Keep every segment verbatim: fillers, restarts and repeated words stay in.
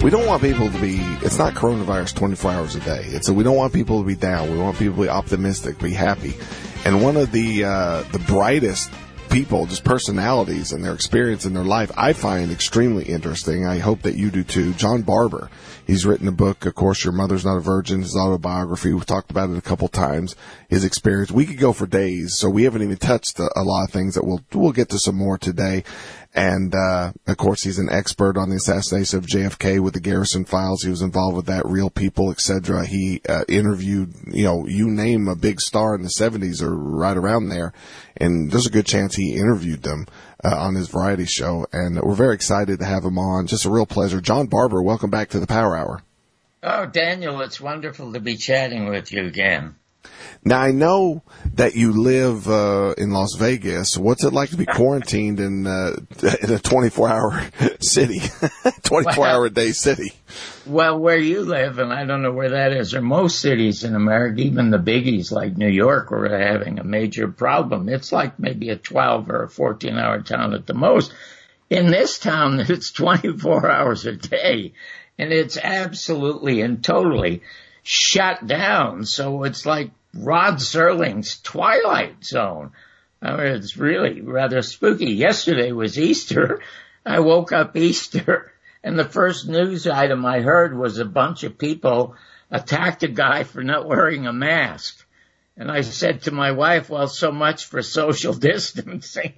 we don't want people to be, it's not coronavirus twenty-four hours a day. It's a, we don't want people to be down. We want people to be optimistic, be happy. And one of the, uh, the brightest people, just personalities and their experience in their life, I find extremely interesting. I hope that you do too. John Barber. He's written a book, of course, Your Mother's Not a Virgin, his autobiography. We've talked about it a couple times. His experience. We could go for days, so we haven't even touched a, a lot of things that we'll, we'll get to some more today. And, uh, of course, he's an expert on the assassination of J F K with the Garrison Files. He was involved with that, Real People, et cetera. He, uh, interviewed, you know, you name a big star in the seventies or right around there. And there's a good chance he interviewed them, uh, on his variety show. And we're very excited to have him on. Just a real pleasure. John Barber, welcome back to the Power Hour. Oh, Daniel, it's wonderful to be chatting with you again. Now, I know that you live uh, in Las Vegas. What's it like to be quarantined in, uh, in a twenty-four hour city, twenty-four hour a day city? Well, where you live, and I don't know where that is, or most cities in America, even the biggies like New York, are having a major problem. It's like maybe a twelve or a fourteen hour town at the most. In this town, it's twenty-four hours a day, and it's absolutely and totally shut down. So it's like Rod Serling's Twilight Zone. I mean, it's really rather spooky. Yesterday was Easter. I woke up Easter, and the first news item I heard was a bunch of people attacked a guy for not wearing a mask. And I said to my wife, well, so much for social distancing.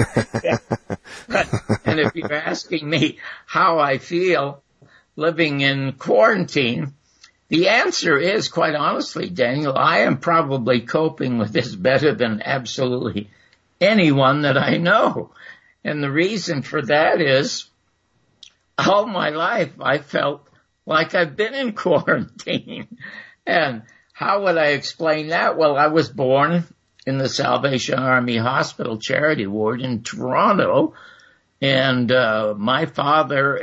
And if you're asking me how I feel living in quarantine, the answer is, quite honestly, Daniel, I am probably coping with this better than absolutely anyone that I know. And the reason for that is, all my life I felt like I've been in quarantine. And how would I explain that? Well, I was born in the Salvation Army Hospital Charity Ward in Toronto. And uh my father,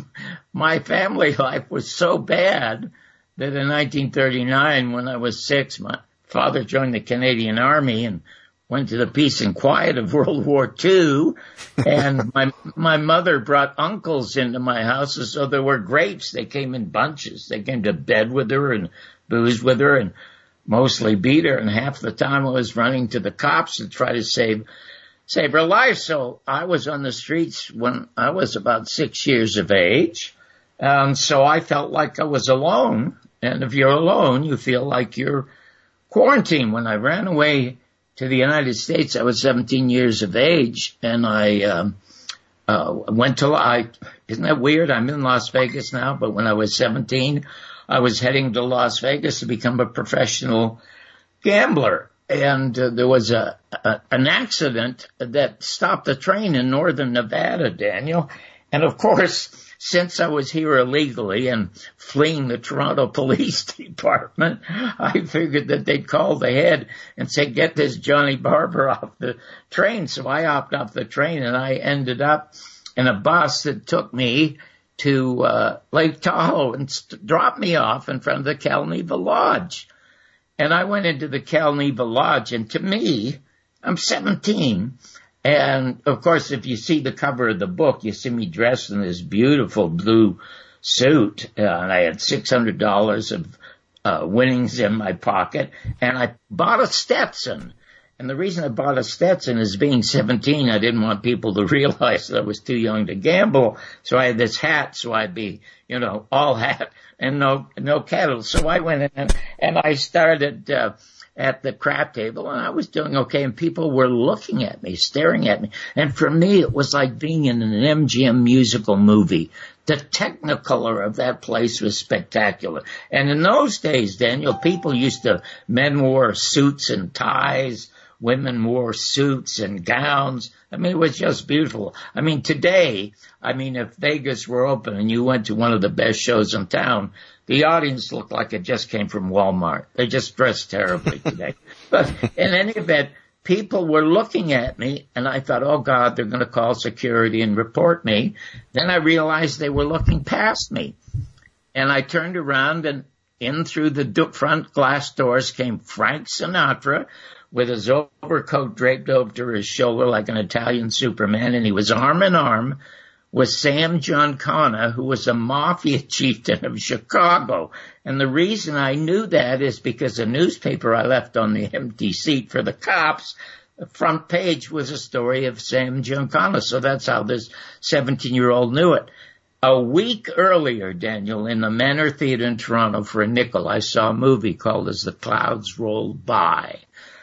my family life was so bad that in nineteen thirty-nine, when I was six, my father joined the Canadian Army and went to the peace and quiet of World War Two. And my my mother brought uncles into my house, so there were grapes. They came in bunches. They came to bed with her and boozed with her and mostly beat her. And half the time I was running to the cops to try to save save her life. So I was on the streets when I was about six years of age. Um, so I felt like I was alone. And if you're alone, you feel like you're quarantined. When I ran away to the United States, I was seventeen years of age, and I um, uh, went to, I, isn't that weird? I'm in Las Vegas now, but when I was seventeen, I was heading to Las Vegas to become a professional gambler. And uh, there was a, a an accident that stopped the train in northern Nevada, Daniel. And of course, since I was here illegally and fleeing the Toronto Police Department, I figured that they'd call the head and say, get this Johnny Barber off the train. So I hopped off the train and I ended up in a bus that took me to uh, Lake Tahoe and st- dropped me off in front of the Calneva Lodge. And I went into the Calneva Lodge, and to me, I'm seventeen. And, of course, if you see the cover of the book, you see me dressed in this beautiful blue suit. Uh, and I had six hundred dollars of uh, winnings in my pocket. And I bought a Stetson. And the reason I bought a Stetson is being seventeen, I didn't want people to realize that I was too young to gamble. So I had this hat, so I'd be, you know, all hat and no no kettle. So I went in and, and I started uh at the crap table, and I was doing okay, and people were looking at me, staring at me. And for me, it was like being in an M G M musical movie. The Technicolor of that place was spectacular. And in those days, Daniel, people used to, men wore suits and ties, women wore suits and gowns. I mean, it was just beautiful. I mean, today, I mean, if Vegas were open and you went to one of the best shows in town, the audience looked like it just came from Walmart. They just dressed terribly today. But in any event, people were looking at me, and I thought, oh, God, they're going to call security and report me. Then I realized they were looking past me. And I turned around, and in through the do- front glass doors came Frank Sinatra with his overcoat draped over his shoulder like an Italian Superman, and he was arm in arm was Sam Giancana, who was a mafia chieftain of Chicago. And the reason I knew that is because a newspaper I left on the empty seat for the cops, the front page was a story of Sam Giancana. So that's how this seventeen-year-old knew it. A week earlier, Daniel, in the Manor Theatre in Toronto for a nickel, I saw a movie called As the Clouds Rolled By.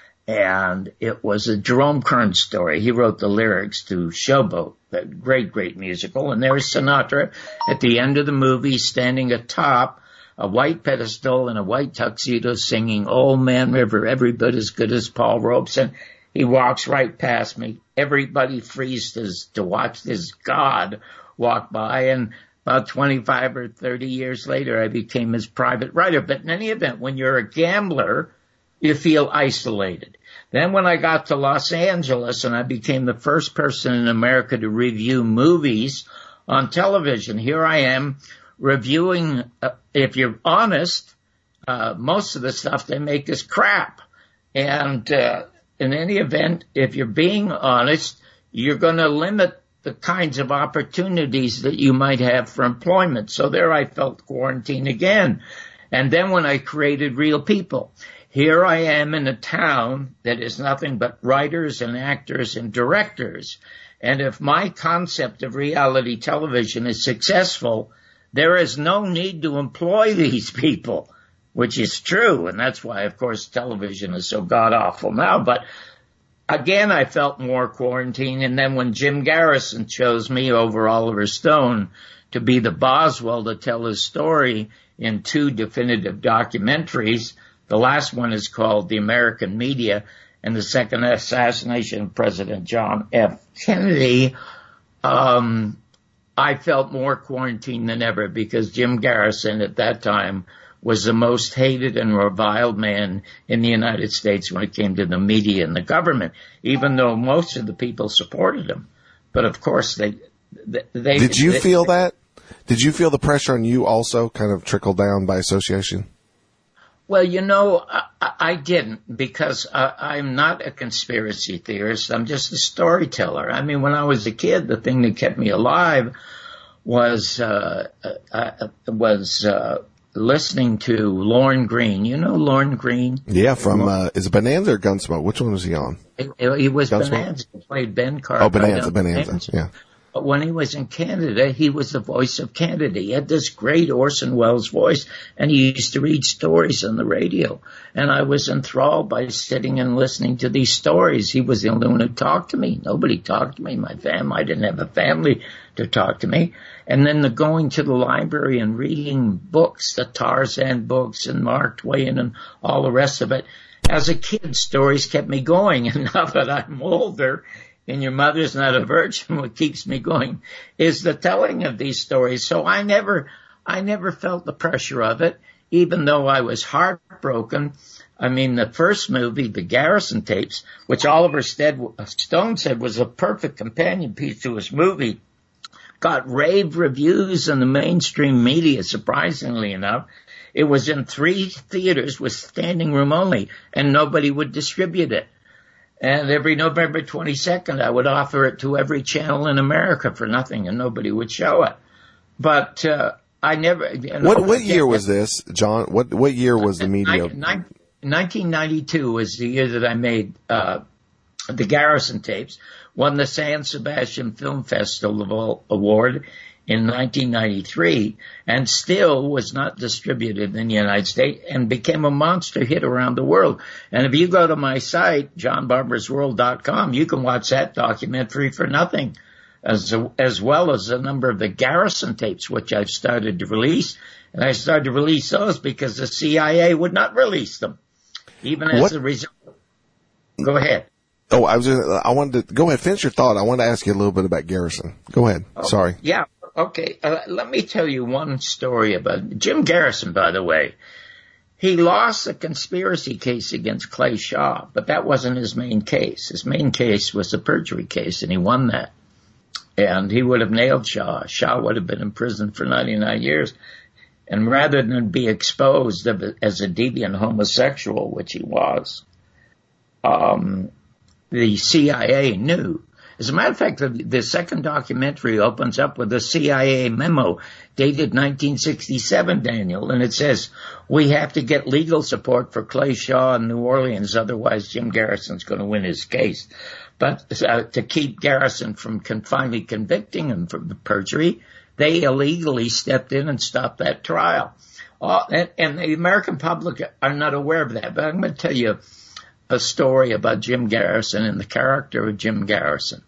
And it was a Jerome Kern story. He wrote the lyrics to Showboat, that great, great musical. And there's Sinatra at the end of the movie standing atop a white pedestal in a white tuxedo singing Old Man River, every bit as good as Paul Robeson. He walks right past me. Everybody freezes to watch this god walk by. And about twenty-five or thirty years later, I became his private writer. But in any event, when you're a gambler, you feel isolated. Then when I got to Los Angeles and I became the first person in America to review movies on television, here I am reviewing, uh, if you're honest, uh, most of the stuff they make is crap. And uh, in any event, if you're being honest, you're going to limit the kinds of opportunities that you might have for employment. So there I felt quarantined again. And then when I created Real People, here I am in a town that is nothing but writers and actors and directors. And if my concept of reality television is successful, there is no need to employ these people, which is true. And that's why, of course, television is so god-awful now. But again, I felt more quarantined. And then when Jim Garrison chose me over Oliver Stone to be the Boswell to tell his story in two definitive documentaries, the last one is called The American Media, and the second, Assassination of President John F. Kennedy. Um, I felt more quarantined than ever because Jim Garrison at that time was the most hated and reviled man in the United States when it came to the media and the government, even though most of the people supported him. But of course, they, they, they Did you they, feel that? Did you feel the pressure on you also kind of trickle down by association? Well, you know, I, I didn't because uh, I'm not a conspiracy theorist. I'm just a storyteller. I mean, when I was a kid, the thing that kept me alive was uh, uh, was uh, listening to Lorne Greene. You know Lorne Greene? Yeah, from uh, is it Bonanza or Gunsmoke? Which one was he on? He, he was Gunsmoke? Bonanza. He played Ben Carter. Oh, Bonanza, Bonanza, Bonanza. Yeah. But when he was in Canada, he was the voice of Canada. He had this great Orson Welles voice, and he used to read stories on the radio. And I was enthralled by sitting and listening to these stories. He was the only one who talked to me. Nobody talked to me. My family, I didn't have a family to talk to me. And then the going to the library and reading books, the Tarzan books and Mark Twain and all the rest of it. As a kid, stories kept me going. And now that I'm older, and your mother's not a virgin, what keeps me going is the telling of these stories. So I never, I never felt the pressure of it, even though I was heartbroken. I mean, the first movie, The Garrison Tapes, which Oliver Stone said was a perfect companion piece to his movie, got rave reviews in the mainstream media, surprisingly enough. It was in three theaters with standing room only, and nobody would distribute it. And every November twenty-second, I would offer it to every channel in America for nothing, and nobody would show it. But uh, I never. You know, what what year was this, John? What what year was the media? nineteen ninety-two was the year that I made uh, the Garrison Tapes. Won the San Sebastian Film Festival Award in nineteen ninety-three, and still was not distributed in the United States and became a monster hit around the world. And if you go to my site, john barbers world dot com, you can watch that documentary for nothing, as, as well as a number of the Garrison tapes, which I've started to release. And I started to release those because the C I A would not release them, even as what? a result. Go ahead. Oh, I was. I wanted to go ahead. Finish your thought. I wanted to ask you a little bit about Garrison. Go ahead. Oh, Sorry. Yeah. Okay, uh, let me tell you one story about Jim Garrison, by the way. He lost a conspiracy case against Clay Shaw, but that wasn't his main case. His main case was a perjury case, and he won that. And he would have nailed Shaw. Shaw would have been in prison for ninety-nine years. And rather than be exposed as a deviant homosexual, which he was, um, the C I A knew. As a matter of fact, the, the second documentary opens up with a C I A memo dated nineteen sixty-seven, Daniel, and it says, we have to get legal support for Clay Shaw in New Orleans, otherwise Jim Garrison's going to win his case. But uh, to keep Garrison from con- finally convicting him for the perjury, they illegally stepped in and stopped that trial. Uh, and, and the American public are not aware of that, but I'm going to tell you a story about Jim Garrison and the character of Jim Garrison.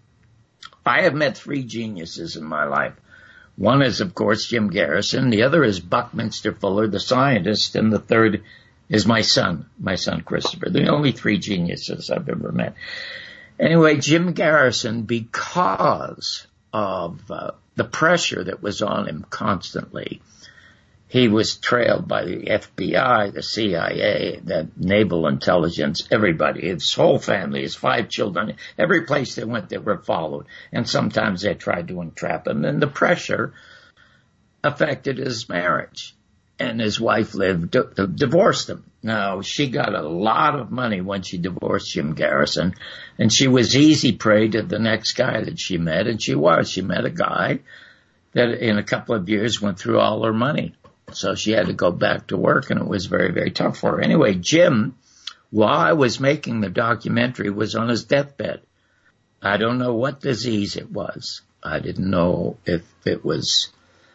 I have met three geniuses in my life. One is, of course, Jim Garrison. The other is Buckminster Fuller, the scientist. And the third is my son, my son Christopher. They're the only three geniuses I've ever met. Anyway, Jim Garrison, because of uh, the pressure that was on him constantly, he was trailed by the F B I, the C I A, the naval intelligence, everybody, his whole family, his five children. Every place they went, they were followed. And sometimes they tried to entrap him. And the pressure affected his marriage. And his wife lived, uh, divorced him. Now, she got a lot of money when she divorced Jim Garrison. And she was easy prey to the next guy that she met. And she was. She met a guy that in a couple of years went through all her money. So she had to go back to work, and it was very, very tough for her. Anyway, Jim, while I was making the documentary, was on his deathbed. I don't know what disease it was. I didn't know if it was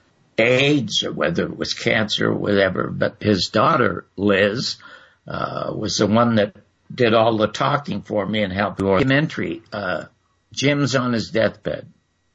AIDS or whether it was cancer or whatever, but his daughter, Liz, uh, was the one that did all the talking for me and helped the documentary. Uh, Jim's on his deathbed.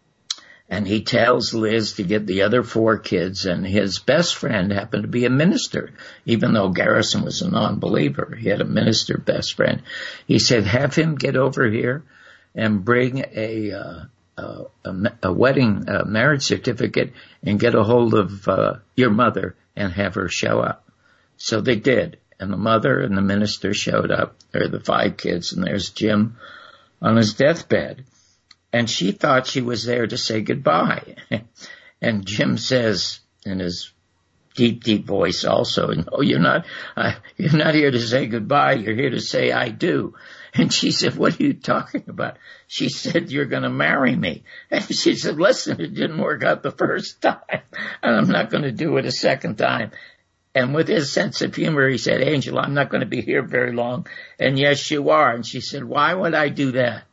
And he tells Liz to get the other four kids, and his best friend happened to be a minister, even though Garrison was a non-believer. He had a minister best friend. He said, have him get over here and bring a uh, a, a, a wedding a marriage certificate and get a hold of uh, your mother and have her show up. So they did, and the mother and the minister showed up. There are the five kids, and there's Jim on his deathbed. And she thought she was there to say goodbye. And Jim says in his deep, deep voice also, no, you're not, uh, you're not here to say goodbye. You're here to say I do. And she said, what are you talking about? She said, you're going to marry me. And she said, listen, it didn't work out the first time, and I'm not going to do it a second time. And with his sense of humor, he said, Angel, I'm not going to be here very long. And yes, you are. And she said, why would I do that?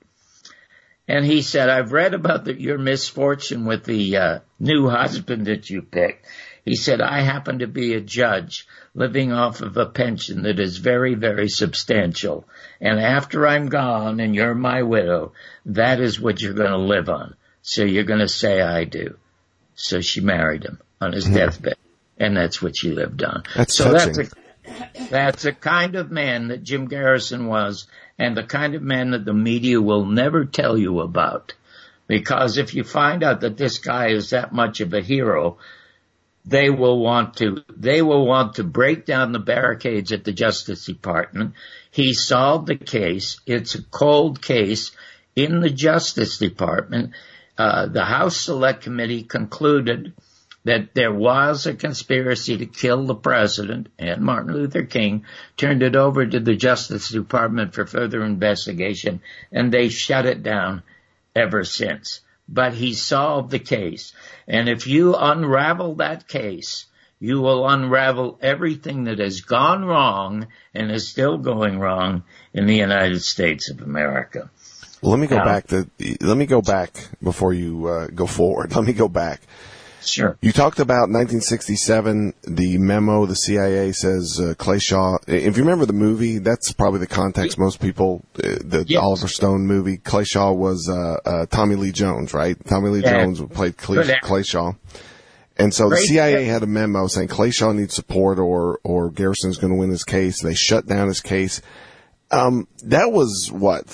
And he said, I've read about the, your misfortune with the uh, new husband that you picked. He said, I happen to be a judge living off of a pension that is very, very substantial. And after I'm gone and you're my widow, that is what you're going to live on. So you're going to say I do. So she married him on his mm-hmm. deathbed. And that's what she lived on. That's so touching. that's a, that's a kind of man that Jim Garrison was, and the kind of man that the media will never tell you about. Because if you find out that this guy is that much of a hero, they will want to, they will want to break down the barricades at the Justice Department. He solved the case. It's a cold case in the Justice Department. Uh, the House Select Committee concluded that there was a conspiracy to kill the president, and Martin Luther King, turned it over to the Justice Department for further investigation, and they shut it down ever since. But he solved the case. And if you unravel that case, you will unravel everything that has gone wrong and is still going wrong in the United States of America. Well, let me go now, back to, let me go back before you uh, go forward. Let me go back. Sure. You talked about nineteen sixty-seven, the memo, the C I A says uh, Clay Shaw. If you remember the movie, that's probably the context most people, uh, the yes. Oliver Stone movie. Clay Shaw was uh, uh, Tommy Lee Jones, right? Tommy Lee yeah. Jones played Clay, Clay Shaw. And so the Great. C I A had a memo saying Clay Shaw needs support or, or Garrison's going to win his case. They shut down his case. Um, that was what,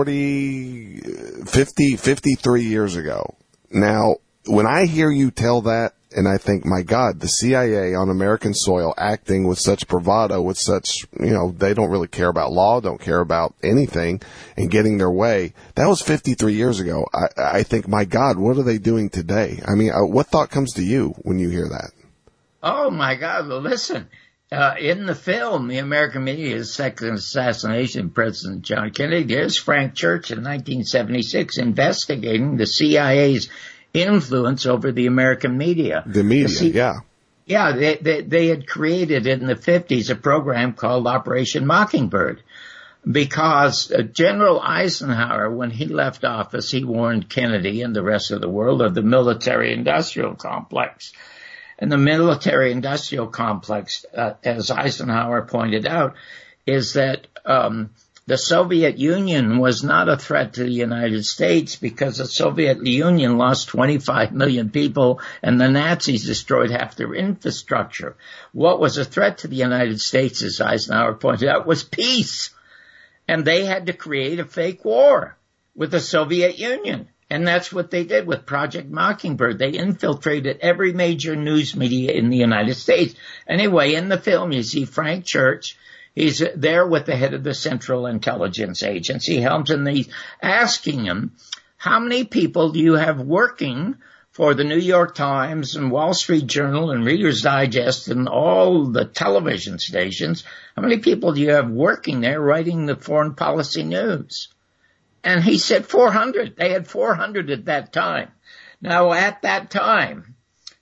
forty, fifty, fifty-three years ago. Now, when I hear you tell that, and I think, my God, the C I A on American soil acting with such bravado, with such, you know, they don't really care about law, don't care about anything, and getting their way. That was fifty-three years ago. I, I think, my God, what are they doing today? I mean, uh, what thought comes to you when you hear that? Oh, my God. Well, listen, uh, in the film, the American media's second assassination of President John Kennedy, there's Frank Church in nineteen seventy-six investigating the C I A's influence over the American media. The media, the C- yeah. Yeah, they, they, they had created in the fifties a program called Operation Mockingbird, because uh, General Eisenhower, when he left office, he warned Kennedy and the rest of the world of the military-industrial complex. And the military-industrial complex, uh, as Eisenhower pointed out, is that um the Soviet Union was not a threat to the United States because the Soviet Union lost twenty-five million people and the Nazis destroyed half their infrastructure. What was a threat to the United States, as Eisenhower pointed out, was peace. And they had to create a fake war with the Soviet Union. And that's what they did with Project Mockingbird. They infiltrated every major news media in the United States. Anyway, in the film, you see Frank Church. He's there with the head of the Central Intelligence Agency, Helms, and he's asking him, how many people do you have working for the New York Times and Wall Street Journal and Reader's Digest and all the television stations? How many people do you have working there writing the foreign policy news? And he said four hundred. They had four hundred at that time. Now, at that time,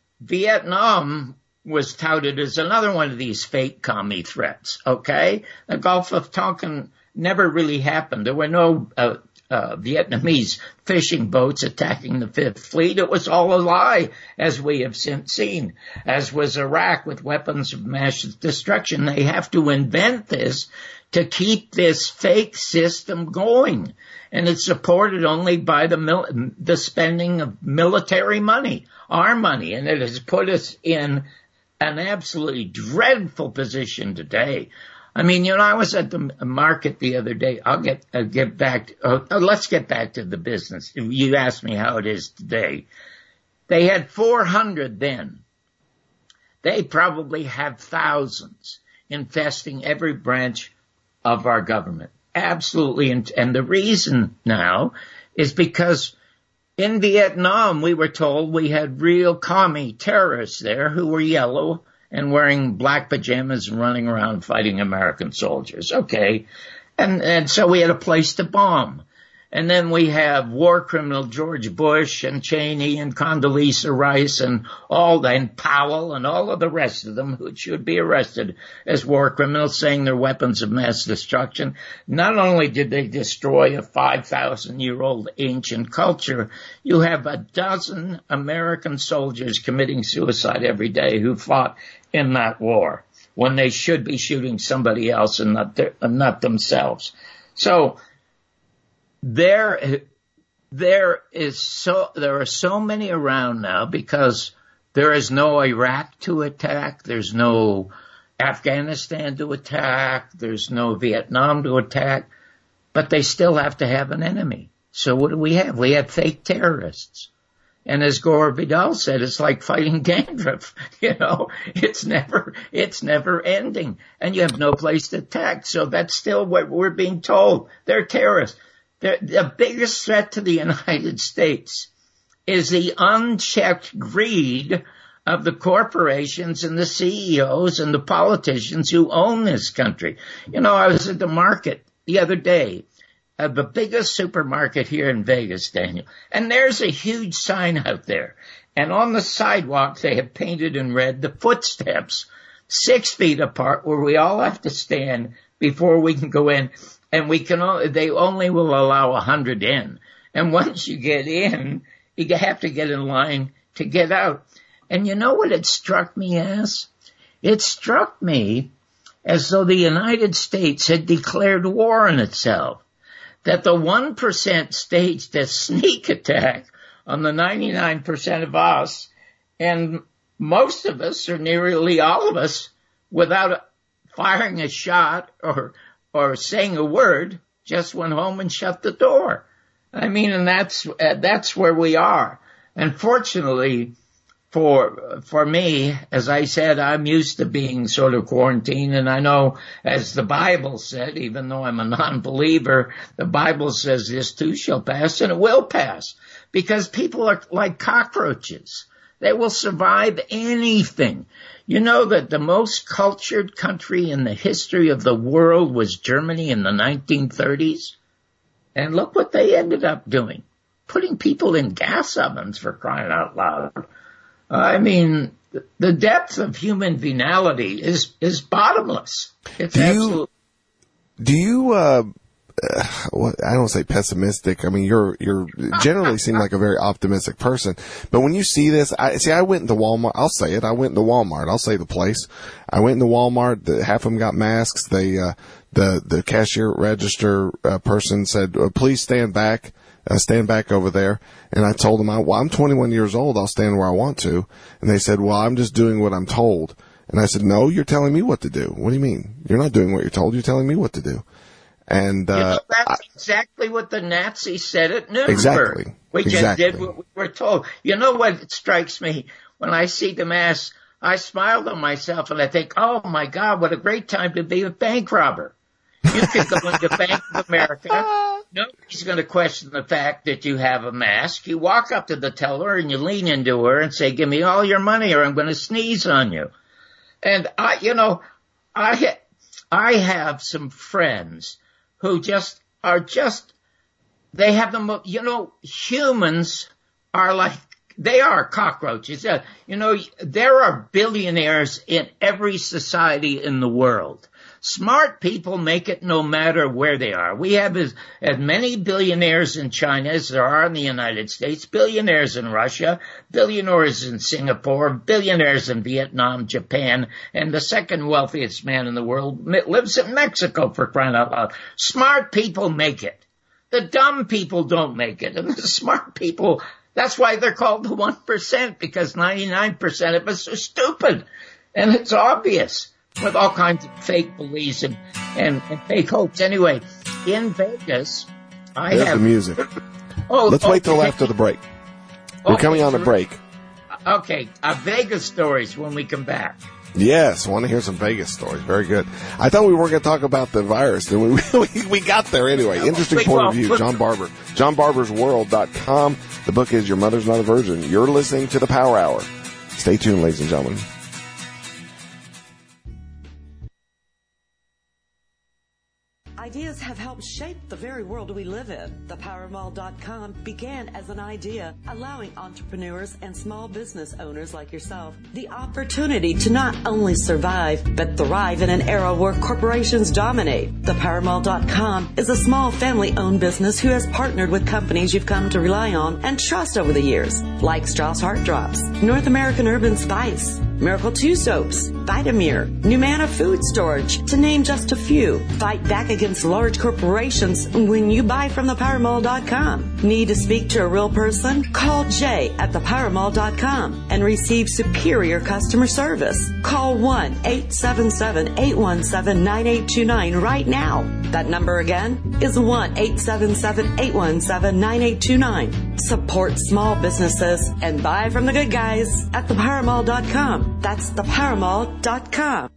Vietnam was touted as another one of these fake commie threats, okay? The Gulf of Tonkin never really happened. There were no uh, uh, Vietnamese fishing boats attacking the Fifth Fleet. It was all a lie, as we have since seen, as was Iraq with weapons of mass destruction. They have to invent this to keep this fake system going. And it's supported only by the mil- the spending of military money, our money. And it has put us in an absolutely dreadful position today. I mean, you know, I was at the market the other day. I'll get, I'll get back to, oh, let's get back to the business. You asked me how it is today. They had four hundred then. They probably have thousands infesting every branch of our government. Absolutely. And, and the reason now is because in Vietnam, we were told we had real commie terrorists there who were yellow and wearing black pajamas and running around fighting American soldiers. Okay. And, and so we had a place to bomb. And then we have war criminal George Bush and Cheney and Condoleezza Rice and all that, and Powell and all of the rest of them who should be arrested as war criminals, saying they're weapons of mass destruction. Not only did they destroy a five thousand year old ancient culture, you have a dozen American soldiers committing suicide every day who fought in that war when they should be shooting somebody else and not, their, and not themselves. So, There, there is so, there are so many around now because there is no Iraq to attack. There's no Afghanistan to attack. There's no Vietnam to attack, but they still have to have an enemy. So what do we have? We have fake terrorists. And as Gore Vidal said, it's like fighting dandruff. You know, it's never, it's never ending and you have no place to attack. So that's still what we're being told. They're terrorists. The, the biggest threat to the United States is the unchecked greed of the corporations and the C E Os and the politicians who own this country. You know, I was at the market the other day, uh, the biggest supermarket here in Vegas, Daniel, and there's a huge sign out there. And on the sidewalk, they have painted in red the footsteps six feet apart where we all have to stand before we can go in. And we can only, they only will allow a hundred in. And once you get in, you have to get in line to get out. And you know what it struck me as? It struck me as though the United States had declared war on itself. That the one percent staged a sneak attack on the ninety-nine percent of us, and most of us, or nearly all of us, without firing a shot or or saying a word, just went home and shut the door. I mean, and that's, uh, that's where we are. And fortunately for, for me, as I said, I'm used to being sort of quarantined. And I know, as the Bible said, even though I'm a non-believer, the Bible says this too shall pass, and it will pass. Because people are like cockroaches. They will survive anything. You know that the most cultured country in the history of the world was Germany in the nineteen thirties? And look what they ended up doing. Putting people in gas ovens, for crying out loud. I mean, the depth of human venality is, is bottomless. It's do you, absolute. Do you, uh, uh, well, I don't say pessimistic. I mean, you're, you're generally seem like a very optimistic person. But when you see this, I see, I went into Walmart. I'll say it. I went into Walmart. I'll say the place. I went into Walmart. The, half of them got masks. They, uh, the, the cashier register uh, person said, uh, please stand back. Uh, stand back over there. And I told them, I, well, I'm twenty-one years old. I'll stand where I want to. And they said, well, I'm just doing what I'm told. And I said, no, you're telling me what to do. What do you mean? You're not doing what you're told. You're telling me what to do. And, uh, you know, that's I, exactly what the Nazis said at Nuremberg. Exactly. We just exactly. did what we were told. You know what strikes me? When I see the mass, I smile to myself and I think, oh my God, what a great time to be a bank robber. You could go into Bank of America. Nobody's going to question the fact that you have a mask. You walk up to the teller and you lean into her and say, give me all your money or I'm going to sneeze on you. And I, you know, I, I have some friends who just are just, they have the, you know, humans are like, they are cockroaches. Uh, you know, there are billionaires in every society in the world. Smart people make it no matter where they are. We have as, as many billionaires in China as there are in the United States, billionaires in Russia, billionaires in Singapore, billionaires in Vietnam, Japan, and the second wealthiest man in the world lives in Mexico, for crying out loud. Smart people make it. The dumb people don't make it. And the smart people, that's why they're called the one percent, because ninety-nine percent of us are stupid. And it's obvious. With all kinds of fake beliefs and, and, and fake hopes. Anyway, in Vegas, I There's have... the music. Oh, Let's okay. wait till after the break. We're Okay, coming on a break. Okay, uh, Vegas stories when we come back. Yes, want to hear some Vegas stories. Very good. I thought we weren't going to talk about the virus, and we, we, we got there anyway. Interesting We point of won't. view. John Barber. john barbers world dot com. The book is Your Mother's Not a Virgin. You're listening to the Power Hour. Stay tuned, ladies and gentlemen. Ideas have helped shape the very world we live in. The power mall dot com began as an idea, allowing entrepreneurs and small business owners like yourself the opportunity to not only survive, but thrive in an era where corporations dominate. The power mall dot com is a small family-owned business who has partnered with companies you've come to rely on and trust over the years, like Strauss Heart Drops, North American Urban Spice, Miracle two Soaps, Vitamir, Numana Food Storage, to name just a few. Fight back against large corporations when you buy from the power mall dot com. Need to speak to a real person? Call Jay at the power mall dot com and receive superior customer service. Call one eight seven seven, eight one seven, nine eight two nine right now. That number again is one eight seven seven, eight one seven, nine eight two nine. Support small businesses and buy from the good guys at the power mall dot com. That's the power mall dot com.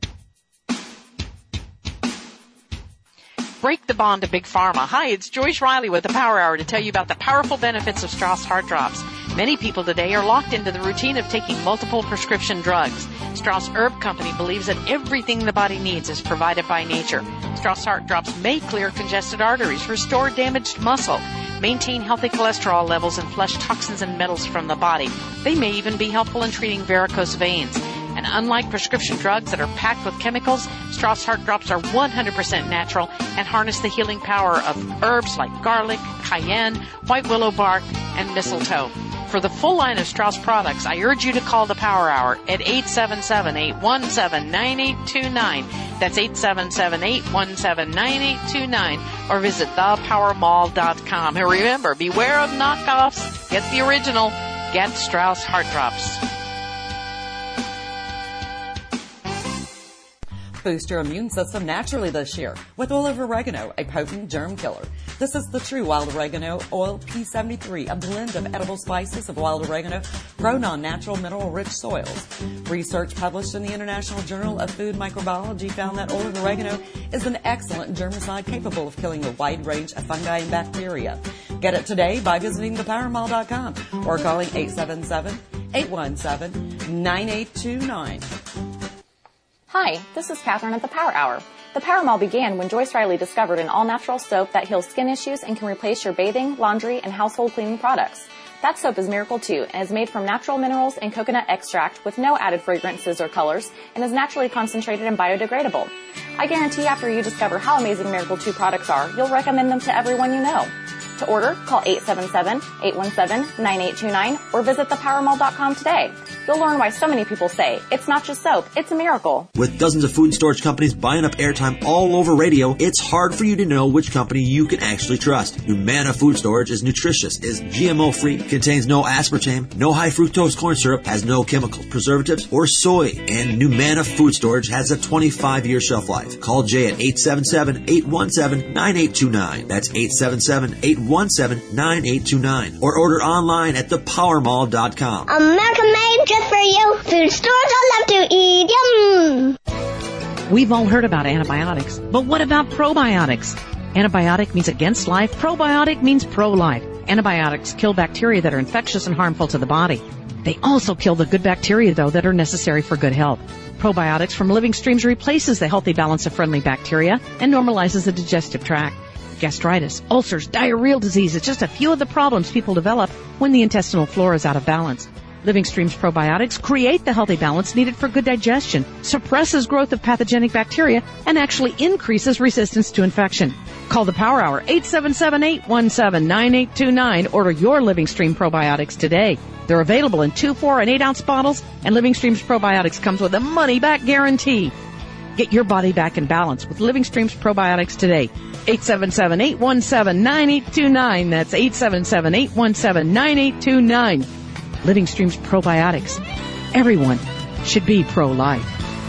Break the bond to Big Pharma. Hi, it's Joyce Riley with the Power Hour to tell you about the powerful benefits of Strauss Heart Drops. Many people today are locked into the routine of taking multiple prescription drugs. Strauss Herb Company believes that everything the body needs is provided by nature. Strauss Heart Drops may clear congested arteries, restore damaged muscle, maintain healthy cholesterol levels, and flush toxins and metals from the body. They may even be helpful in treating varicose veins. And unlike prescription drugs that are packed with chemicals, Strauss Heart Drops are one hundred percent natural and harness the healing power of herbs like garlic, cayenne, white willow bark, and mistletoe. For the full line of Strauss products, I urge you to call the Power Hour at eight seven seven, eight one seven, nine eight two nine. That's eight seven seven, eight one seven, nine eight two nine. Or visit the power mall dot com. And remember, beware of knockoffs. Get the original. Get Strauss Heart Drops. Boost your immune system naturally this year with oil of oregano, a potent germ killer. This is the true wild oregano oil P seventy-three, a blend of edible spices of wild oregano grown on natural mineral-rich soils. Research published in the International Journal of Food Microbiology found that oil of oregano is an excellent germicide capable of killing a wide range of fungi and bacteria. Get it today by visiting the power mall dot com or calling eight seven seven, eight one seven, nine eight two nine. Hi, this is Catherine at the Power Hour. The Power Mall began when Joyce Riley discovered an all-natural soap that heals skin issues and can replace your bathing, laundry, and household cleaning products. That soap is Miracle two and is made from natural minerals and coconut extract with no added fragrances or colors and is naturally concentrated and biodegradable. I guarantee after you discover how amazing Miracle two products are, you'll recommend them to everyone you know. To order, call eight seven seven, eight one seven, nine eight two nine or visit the power mall dot com today. You'll learn why so many people say, it's not just soap, it's a miracle. With dozens of food and storage companies buying up airtime all over radio, it's hard for you to know which company you can actually trust. Numanna Food Storage is nutritious, is G M O-free, contains no aspartame, no high fructose corn syrup, has no chemicals, preservatives, or soy. And Numanna Food Storage has a twenty-five year shelf life. Call Jay at eight seven seven, eight one seven, nine eight two nine. That's eight seven seven, eight one seven, nine eight two nine. Or order online at the power mall dot com. American made just for you. Food stores I love to eat. Yum. We've all heard about antibiotics, but what about probiotics? Antibiotic means against life. Probiotic means pro-life. Antibiotics kill bacteria that are infectious and harmful to the body. They also kill the good bacteria, though, that are necessary for good health. Probiotics from Living Streams replaces the healthy balance of friendly bacteria and normalizes the digestive tract. Gastritis, ulcers, diarrheal disease is just a few of the problems people develop when the intestinal flora is out of balance. Living Streams probiotics create the healthy balance needed for good digestion, suppresses growth of pathogenic bacteria, and actually increases resistance to infection. Call the Power Hour, eight seven seven, eight one seven, nine eight two nine. Order your Living Stream probiotics today. They're available in two, four, and eight ounce bottles, and Living Streams probiotics comes with a money-back guarantee. Get your body back in balance with Living Streams probiotics today. eight seven seven, eight one seven, nine eight two nine. That's eight seven seven, eight one seven, nine eight two nine. Living Streams probiotics. Everyone should be pro-life.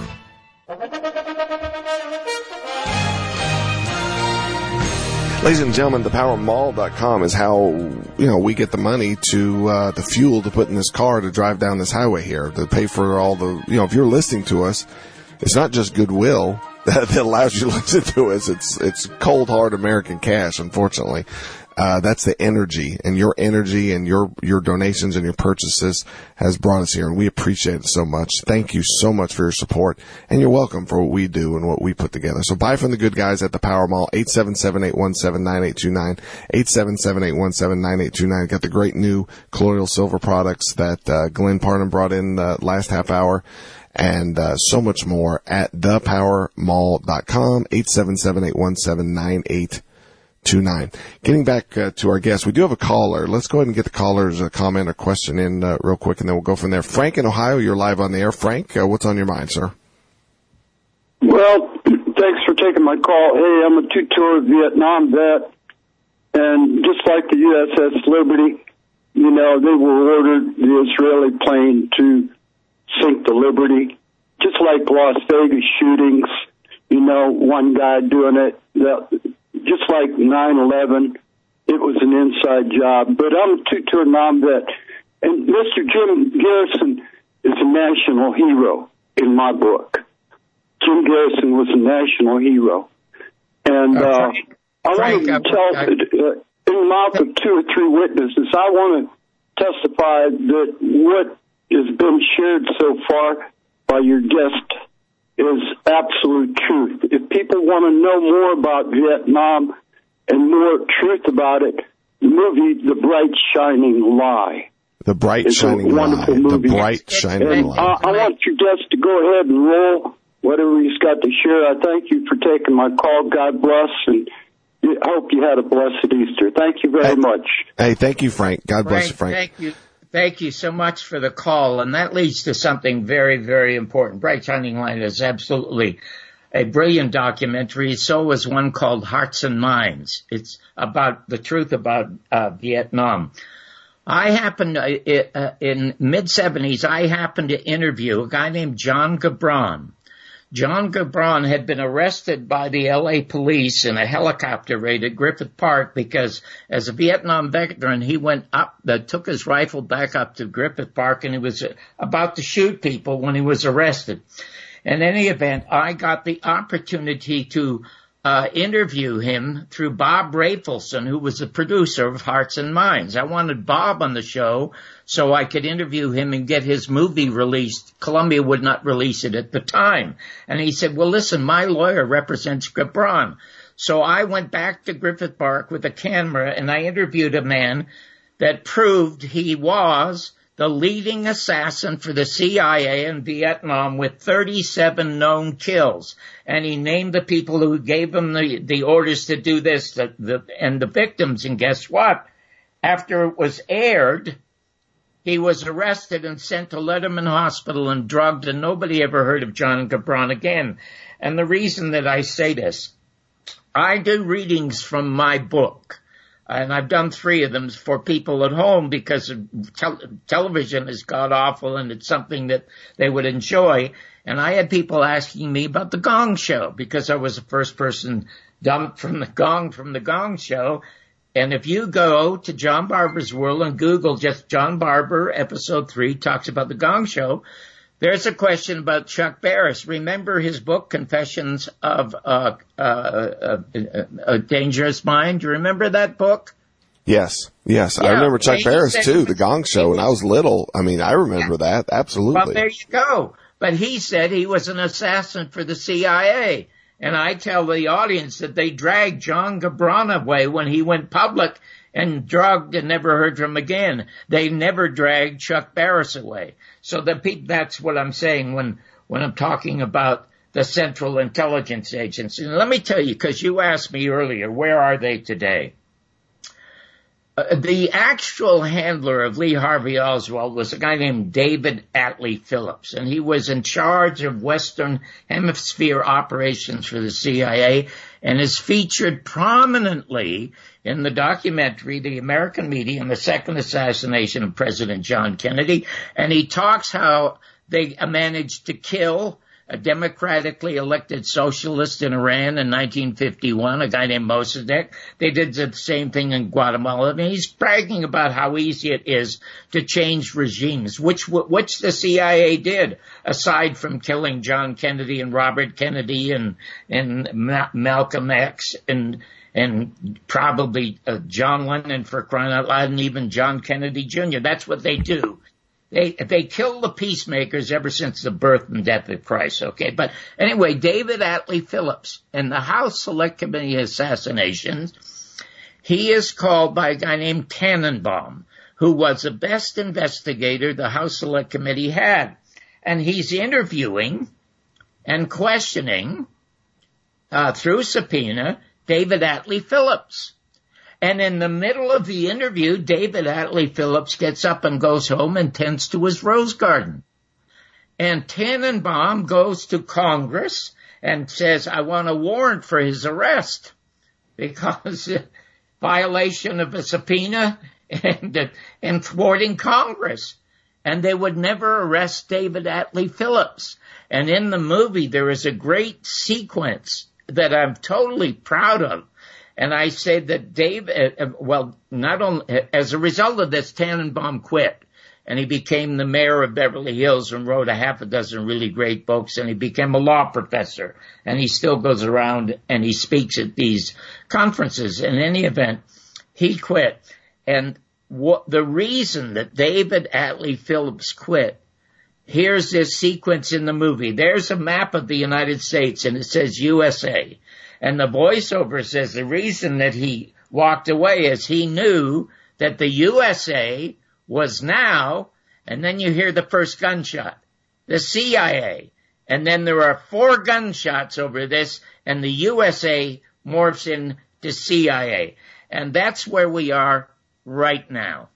Ladies and gentlemen, the power mall dot com is how, you know, we get the money to uh, the fuel to put in this car to drive down this highway here, to pay for all the, you know, if you're listening to us, it's not just goodwill that, that allows you to listen to us. It's it's cold hard American cash, unfortunately. Uh, that's the energy, and your energy and your, your donations and your purchases has brought us here, and we appreciate it so much. Thank you so much for your support, and you're welcome for what we do and what we put together. So buy from the good guys at the Power Mall, eight seven seven, eight one seven, nine eight two nine, eight seven seven, eight one seven, nine eight two nine. Got the great new colloidal silver products that, uh, Glenn Parham brought in the last half hour. And uh, so much more at the power mall dot com, eight seven seven, eight one seven, nine eight two nine. Getting back uh, to our guest, we do have a caller. Let's go ahead and get the caller's uh, comment or question in uh, real quick, and then we'll go from there. Frank in Ohio, you're live on the air. Frank, uh, what's on your mind, sir? Well, thanks for taking my call. Hey, I'm a two-tour Vietnam vet, and just like the U S S Liberty, you know, they were ordered the Israeli plane to sink the Liberty, just like Las Vegas shootings, you know, one guy doing it, that, just like nine eleven, it was an inside job. But I'm a two-tour non-vet, and Mister Jim Garrison is a national hero in my book. Jim Garrison was a national hero. And uh, uh, I want to tell, I, uh, in the mouth of two or three witnesses, I want to testify that what has been shared so far by your guest is absolute truth. If people want to know more about Vietnam and more truth about it, the movie The Bright Shining Lie. The Bright it's Shining a wonderful Lie. Movie. The Bright Shining and, Lie. Uh, I want your guest to go ahead and roll whatever he's got to share. I thank you for taking my call. God bless, and I hope you had a blessed Easter. Thank you very hey, much. Hey, thank you, Frank. God Frank, bless you, Frank. Thank you. Thank you so much for the call, and that leads to something very, very important. Bright Shining Light is absolutely a brilliant documentary. So was one called Hearts and Minds. It's about the truth about uh, Vietnam. I happened, uh, in mid-seventies, I happened to interview a guy named John Gabron. John Gabron had been arrested by the L A police in a helicopter raid at Griffith Park because as a Vietnam veteran, he went up, uh, took his rifle back up to Griffith Park, and he was uh, about to shoot people when he was arrested. In any event, I got the opportunity to uh, interview him through Bob Rafelson, who was the producer of Hearts and Minds. I wanted Bob on the show so I could interview him and get his movie released. Columbia would not release it at the time. And he said, well, listen, my lawyer represents Gibran. So I went back to Griffith Park with a camera and I interviewed a man that proved he was the leading assassin for the C I A in Vietnam with thirty-seven known kills. And he named the people who gave him the, the orders to do this the, the, and the victims. And guess what? After it was aired, he was arrested and sent to Letterman Hospital and drugged, and nobody ever heard of John Gibran again. And the reason that I say this, I do readings from my book. And I've done three of them for people at home because tel- television is god-awful and it's something that they would enjoy. And I had people asking me about the Gong Show because I was the first person dumped from the Gong, from the Gong Show. And if you go to John Barber's World and Google just John Barber, episode three, talks about the Gong Show, there's a question about Chuck Barris. Remember his book, Confessions of uh, uh, uh, a Dangerous Mind? Do you remember that book? Yes, yes. Yeah, I remember Chuck Barris, too, said, The Gong Show, when I was little. I mean, I remember yeah. that, absolutely. Well, there you go. But he said he was an assassin for the C I A. And I tell the audience that they dragged John Gibran away when he went public and drugged and never heard from him again. They never dragged Chuck Barris away. So the pe- that's what I'm saying when, when I'm talking about the Central Intelligence Agency. And let me tell you, because you asked me earlier, where are they today? Uh, the actual handler of Lee Harvey Oswald was a guy named David Atlee Phillips, and he was in charge of Western Hemisphere operations for the C I A and is featured prominently in the documentary, The American Media and the Second Assassination of President John Kennedy. And he talks how they managed to kill a democratically elected socialist in Iran in nineteen fifty-one, a guy named Mossadegh. They did the same thing in Guatemala. And he's bragging about how easy it is to change regimes, which which the C I A did, aside from killing John Kennedy and Robert Kennedy and and Ma- Malcolm X and and probably uh, John Lennon, for crying out loud, and even John Kennedy Junior That's what they do. They, they kill the peacemakers ever since the birth and death of Christ, okay? But anyway, David Atlee Phillips and the House Select Committee assassinations, he is called by a guy named Tannenbaum, who was the best investigator the House Select Committee had. And he's interviewing and questioning, uh, through subpoena, David Atlee Phillips. And in the middle of the interview, David Atlee Phillips gets up and goes home and tends to his rose garden. And Tannenbaum goes to Congress and says, I want a warrant for his arrest because uh, violation of a subpoena and, uh, and thwarting Congress. And they would never arrest David Atlee Phillips. And in the movie, there is a great sequence that I'm totally proud of. And I say that Dave, uh, well, not only, as a result of this, Tannenbaum quit. And he became the mayor of Beverly Hills and wrote a half a dozen really great books. And he became a law professor. And he still goes around and he speaks at these conferences. In any event, he quit. And what, the reason that David Atlee Phillips quit, here's this sequence in the movie. There's a map of the United States and it says U S A. And the voiceover says the reason that he walked away is he knew that the U S A was now, and then you hear the first gunshot, the C I A. And then there are four gunshots over this, and the U S A morphs into C I A. And that's where we are right now.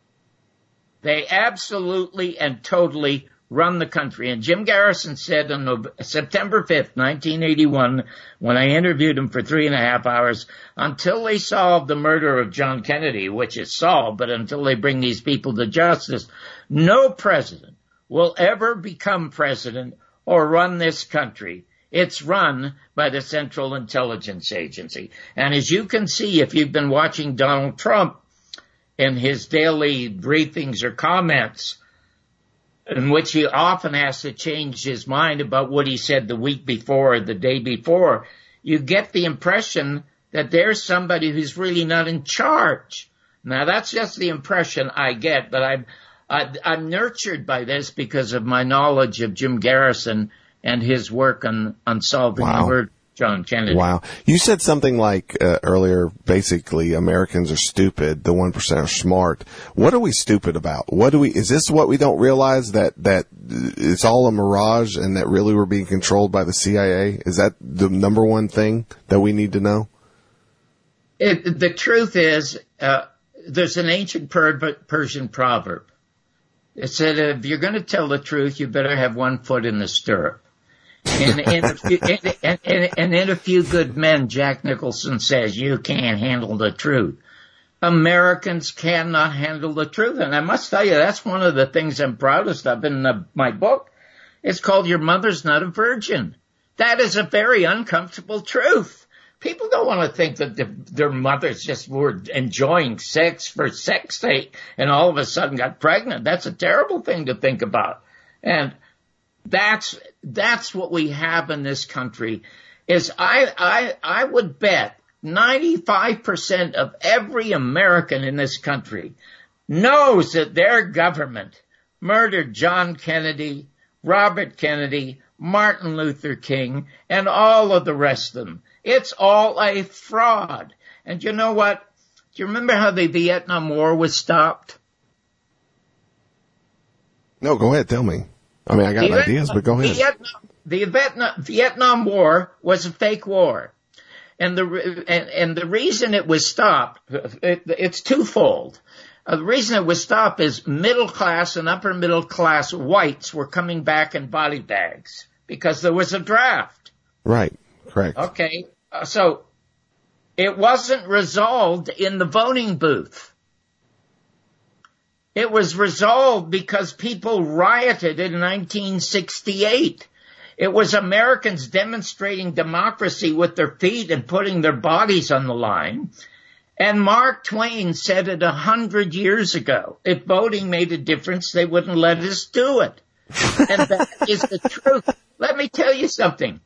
They absolutely and totally run the country. And Jim Garrison said on September fifth, nineteen eighty-one, when I interviewed him for three and a half hours, until they solve the murder of John Kennedy, which is solved, but until they bring these people to justice, no president will ever become president or run this country. It's run by the Central Intelligence Agency. And as you can see, if you've been watching Donald Trump in his daily briefings or comments, in which he often has to change his mind about what he said the week before or the day before, you get the impression that there's somebody who's really not in charge. Now, that's just the impression I get, but I'm, I, I'm nurtured by this because of my knowledge of Jim Garrison and his work on, on solving Wow. the murder of John Kennedy. Wow. You said something like uh, earlier, basically, Americans are stupid, the one percent are smart. What are we stupid about? What do we, is this what we don't realize, that, that it's all a mirage and that really we're being controlled by the C I A? Is that the number one thing that we need to know? It, the truth is, uh, there's an ancient per- Persian proverb. It said, if you're going to tell the truth, you better have one foot in the stirrup. And, and, a few, and, and, and in A Few Good Men, Jack Nicholson says, you can't handle the truth. Americans cannot handle the truth. And I must tell you, that's one of the things I'm proudest of in the, my book. It's called Your Mother's Not a Virgin. That is a very uncomfortable truth. People don't want to think that the, their mothers just were enjoying sex for sex sake and all of a sudden got pregnant. That's a terrible thing to think about. And that's, that's what we have in this country is I, I, I would bet ninety-five percent of every American in this country knows that their government murdered John Kennedy, Robert Kennedy, Martin Luther King, and all of the rest of them. It's all a fraud. And you know what? Do you remember how the Vietnam War was stopped? No, go ahead. Tell me. I mean, I got the ideas, but go ahead. Vietnam, the Vietnam, Vietnam War was a fake war. And the, and, and the reason it was stopped, it, it's twofold. Uh, the reason it was stopped is middle class and upper middle class whites were coming back in body bags because there was a draft. Right. Correct. Okay. Uh, so it wasn't resolved in the voting booth. It was resolved because people rioted in nineteen sixty-eight. It was Americans demonstrating democracy with their feet and putting their bodies on the line. And Mark Twain said it a hundred years ago. If voting made a difference, they wouldn't let us do it. And that is the truth. Let me tell you something.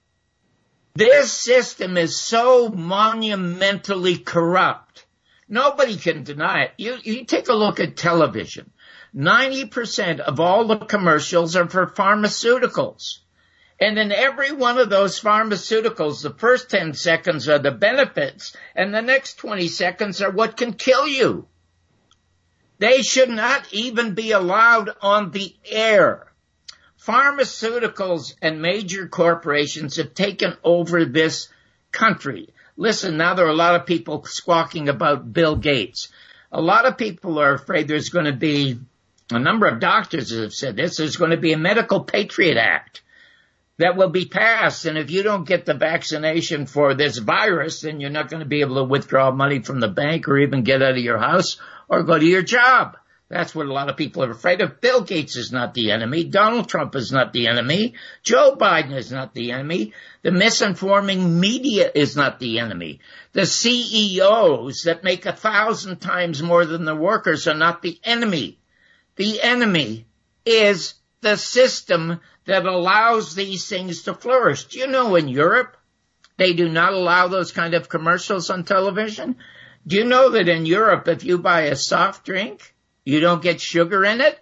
This system is so monumentally corrupt. Nobody can deny it. You, you take a look at television. ninety percent of all the commercials are for pharmaceuticals. And in every one of those pharmaceuticals, the first ten seconds are the benefits, and the next twenty seconds are what can kill you. They should not even be allowed on the air. Pharmaceuticals and major corporations have taken over this country. Listen, now there are a lot of people squawking about Bill Gates. A lot of people are afraid there's going to be, a number of doctors have said this, there's going to be a Medical Patriot Act that will be passed. And if you don't get the vaccination for this virus, then you're not going to be able to withdraw money from the bank or even get out of your house or go to your job. That's what a lot of people are afraid of. Bill Gates is not the enemy. Donald Trump is not the enemy. Joe Biden is not the enemy. The misinforming media is not the enemy. The C E Os that make a thousand times more than the workers are not the enemy. The enemy is the system that allows these things to flourish. Do you know in Europe, they do not allow those kind of commercials on television? Do you know that in Europe, if you buy a soft drink, you don't get sugar in it?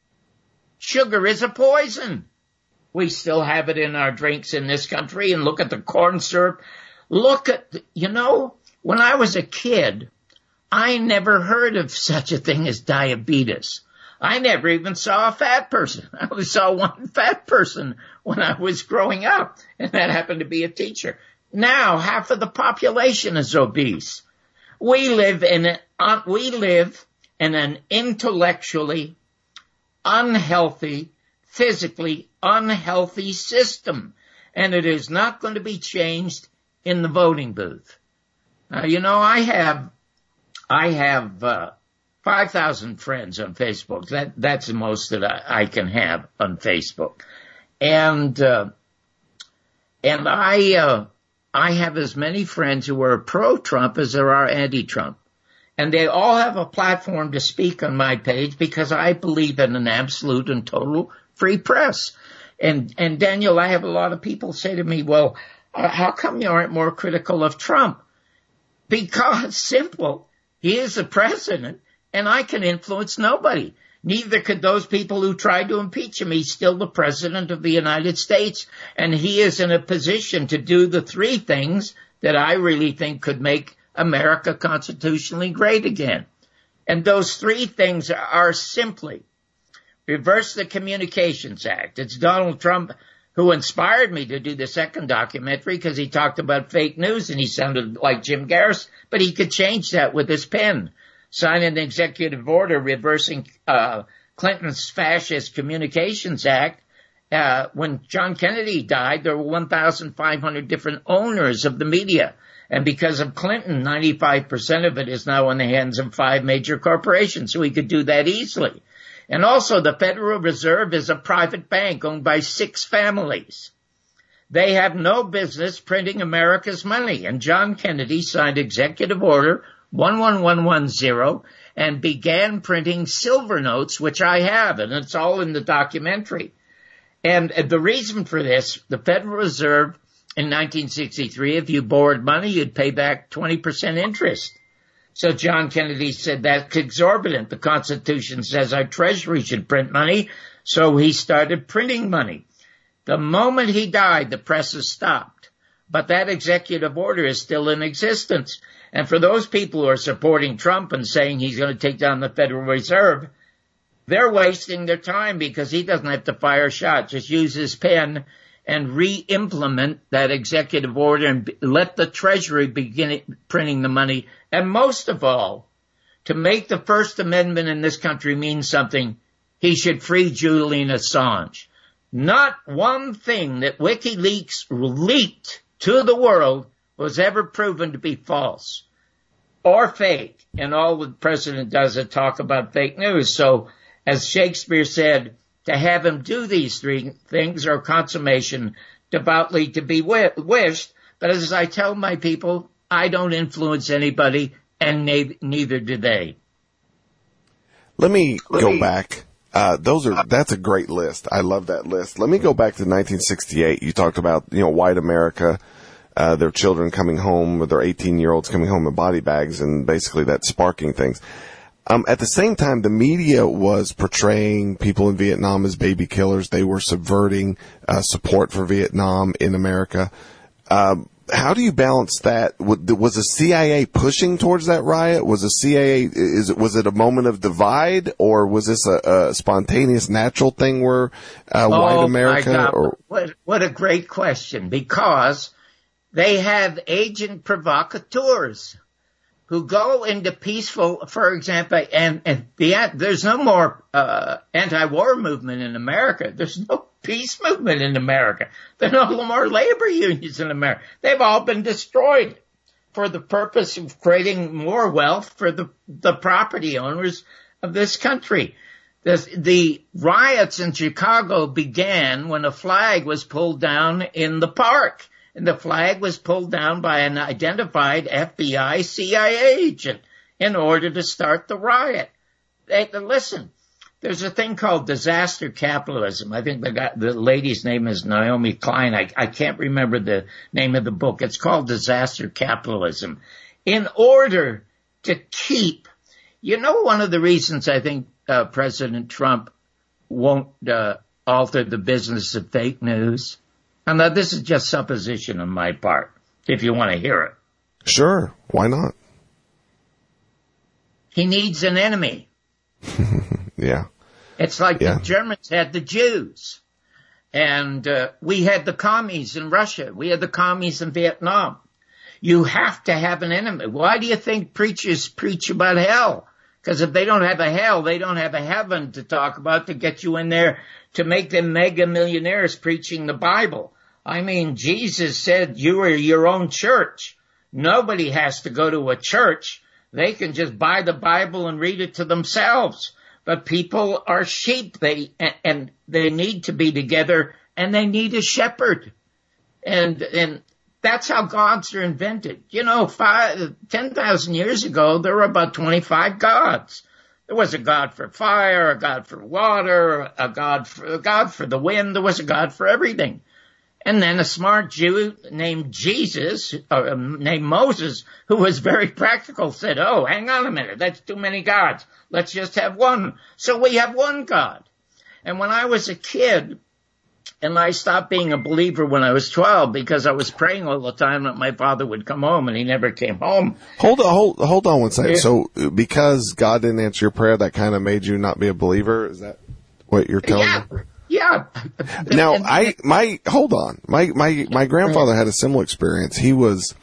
Sugar is a poison. We still have it in our drinks in this country, and look at the corn syrup. Look at, you know, when I was a kid, I never heard of such a thing as diabetes. I never even saw a fat person. I only saw one fat person when I was growing up, and that happened to be a teacher. Now half of the population is obese. We live in a, uh, we live in an intellectually unhealthy, physically unhealthy system, and it is not going to be changed in the voting booth. Now, you know, I have, I have, uh, five thousand friends on Facebook. That, that's the most that I, I can have on Facebook. And, uh, and I, uh, I have as many friends who are pro-Trump as there are anti-Trump. And they all have a platform to speak on my page because I believe in an absolute and total free press. And, and Daniel, I have a lot of people say to me, well, Uh, how come you aren't more critical of Trump? Because, simple, he is the president, and I can influence nobody. Neither could those people who tried to impeach him. He's still the president of the United States, and he is in a position to do the three things that I really think could make America constitutionally great again. And those three things are simply reverse the Communications Act. It's Donald Trump who inspired me to do the second documentary because he talked about fake news and he sounded like Jim Garris, but he could change that with his pen. Sign an executive order reversing uh Clinton's fascist Communications Act. Uh when John Kennedy died, there were one thousand five hundred different owners of the media. And because of Clinton, ninety-five percent of it is now in the hands of five major corporations, so he could do that easily. And also, the Federal Reserve is a private bank owned by six families. They have no business printing America's money. And John Kennedy signed Executive Order one one one one zero and began printing silver notes, which I have, and it's all in the documentary. And the reason for this, the Federal Reserve in nineteen sixty-three, if you borrowed money, you'd pay back twenty percent interest. So John Kennedy said that's exorbitant. The Constitution says our Treasury should print money, so he started printing money. The moment he died, the presses stopped. But that executive order is still in existence. And for those people who are supporting Trump and saying he's going to take down the Federal Reserve, they're wasting their time because he doesn't have to fire a shot. Just use his pen and re-implement that executive order and let the Treasury begin printing the money. And most of all, to make the First Amendment in this country mean something, he should free Julian Assange. Not one thing that WikiLeaks leaked to the world was ever proven to be false or fake. And all the president does is talk about fake news. So, as Shakespeare said, to have him do these three things are consummation devoutly to be wished. But as I tell my people, I don't influence anybody, and ne- neither do they. Let me Let go me. back. Uh, those are, that's a great list. I love that list. Let me go back to nineteen sixty-eight. You talked about, you know, white America, uh, their children coming home with their eighteen year olds coming home in body bags and basically that sparking things. Um, at the same time, the media was portraying people in Vietnam as baby killers. They were subverting, uh, support for Vietnam in America. Um, how do you balance that? Was the C I A pushing towards that riot? Was the C I A, is it, was it a moment of divide, or was this a, a spontaneous, natural thing where, uh, oh, white America? My God. Or what, what a great question, because they have agent provocateurs who go into peaceful, for example, and, and the, there's no more, uh, anti-war movement in America. There's no peace movement in America. There are no more labor unions in America. They've all been destroyed for the purpose of creating more wealth for the, the property owners of this country. The, the riots in Chicago began when a flag was pulled down in the park. And the flag was pulled down by an identified F B I C I A agent in order to start the riot. They, listen, there's a thing called disaster capitalism. I think the, guy, the lady's name is Naomi Klein. I, I can't remember the name of the book. It's called Disaster Capitalism. In order to keep, you know, one of the reasons I think uh, President Trump won't uh, alter the business of fake news. And now this is just supposition on my part, if you want to hear it. Sure. Why not? He needs an enemy. Yeah. It's like yeah. the Germans had the Jews. And uh, we had the commies in Russia. We had the commies in Vietnam. You have to have an enemy. Why do you think preachers preach about hell? Because if they don't have a hell, they don't have a heaven to talk about to get you in there to make them mega millionaires preaching the Bible. I mean, Jesus said you are your own church. Nobody has to go to a church. They can just buy the Bible and read it to themselves. But people are sheep. They, and they need to be together, and they need a shepherd. And, and that's how gods are invented. You know, five, ten thousand years ago, there were about twenty-five gods. There was a god for fire, a god for water, a god for, a god for the wind. There was a god for everything. And then a smart Jew named Jesus, or named Moses, who was very practical, said, oh, hang on a minute, that's too many gods. Let's just have one. So we have one God. And when I was a kid, and I stopped being a believer when I was twelve because I was praying all the time that my father would come home, and he never came home. Hold on, hold, hold on one second. Yeah. So because God didn't answer your prayer, that kind of made you not be a believer? Is that what you're telling Yeah. me? Yeah. Now, I, my, hold on. My, my, my grandfather had a similar experience. He was,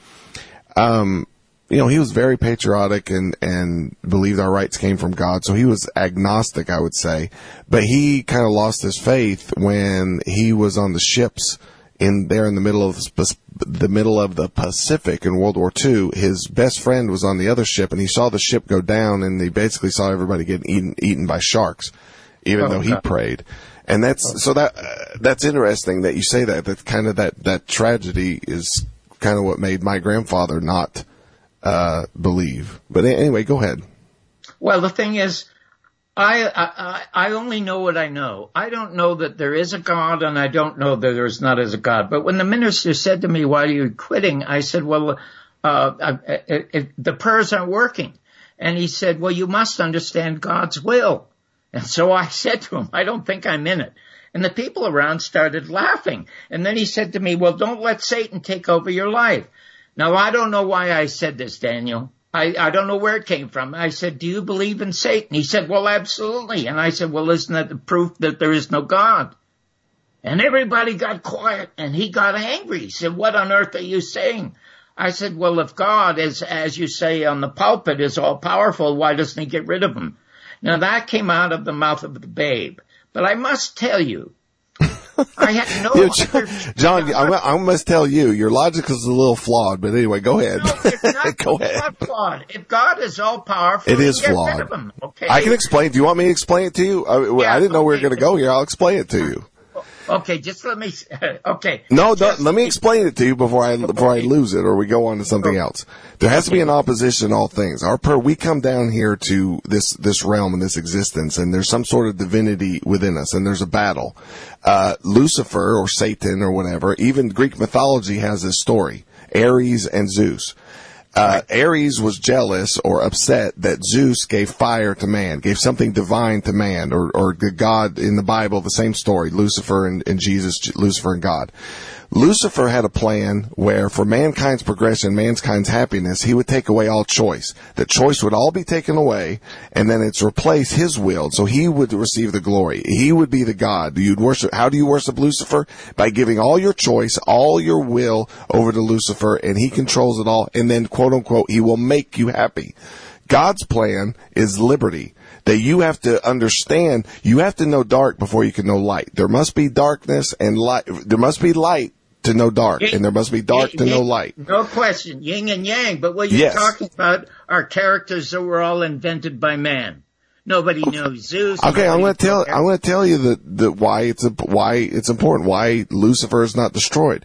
um, you know, he was very patriotic and, and believed our rights came from God. So he was agnostic, I would say. But he kind of lost his faith when he was on the ships in there in the middle of the, the middle of the Pacific in World War Two. His best friend was on the other ship, and he saw the ship go down, and he basically saw everybody getting eaten, eaten by sharks, even Oh, though he God. prayed. And that's, so that, uh, that's interesting that you say that, that kind of that, that tragedy is kind of what made my grandfather not, uh, believe. But anyway, go ahead. Well, the thing is, I, I, I only know what I know. I don't know that there is a God, and I don't know that there's not as a God. But when the minister said to me, why are you quitting? I said, well, uh, I, I, I, the prayers aren't working. And he said, well, you must understand God's will. And so I said to him, I don't think I'm in it. And the people around started laughing. And then he said to me, well, don't let Satan take over your life. Now, I don't know why I said this, Daniel. I, I don't know where it came from. I said, do you believe in Satan? He said, well, absolutely. And I said, well, isn't that the proof that there is no God? And everybody got quiet, and he got angry. He said, what on earth are you saying? I said, well, if God is, as you say on the pulpit, is all powerful, why doesn't he get rid of him? Now, that came out of the mouth of the babe. But I must tell you, I had no... Yeah, John, John I, I must tell you, your logic is a little flawed, but anyway, go ahead. No, it's not, go it's ahead. not flawed. If God is all powerful, It is get flawed. rid of him, okay? I can explain. Do you want me to explain it to you? I, Yeah, I didn't know we were okay. going to go here. I'll explain it to you. Okay, just let me... Okay. No, just, don't, let me explain it to you before I before I lose it, or we go on to something else. There has to be an opposition in all things. Our per, we come down here to this this realm and this existence, and there's some sort of divinity within us, and there's a battle. Uh, Lucifer or Satan or whatever, even Greek mythology has this story: Ares and Zeus. Uh, Ares was jealous or upset that Zeus gave fire to man, gave something divine to man, or, or the God in the Bible, the same story, Lucifer and, and Jesus, Lucifer and God. Lucifer had a plan where for mankind's progression, mankind's happiness, he would take away all choice. That choice would all be taken away, and then it's replaced his will, so he would receive the glory. He would be the God. You'd worship. How do you worship Lucifer? By giving all your choice, all your will over to Lucifer, and he controls it all, and then, quote unquote, he will make you happy. God's plan is liberty. That you have to understand, you have to know dark before you can know light. There must be darkness and light. There must be light to know dark, Yin, and there must be dark yin, to know yin, light. No question, yin and yang. But what you're Yes. talking about are characters that were all invented by man. Nobody knows Zeus. Okay, I'm going nobody to tell. knows- I'm going to tell you that that why it's a, why it's important. Why Lucifer is not destroyed.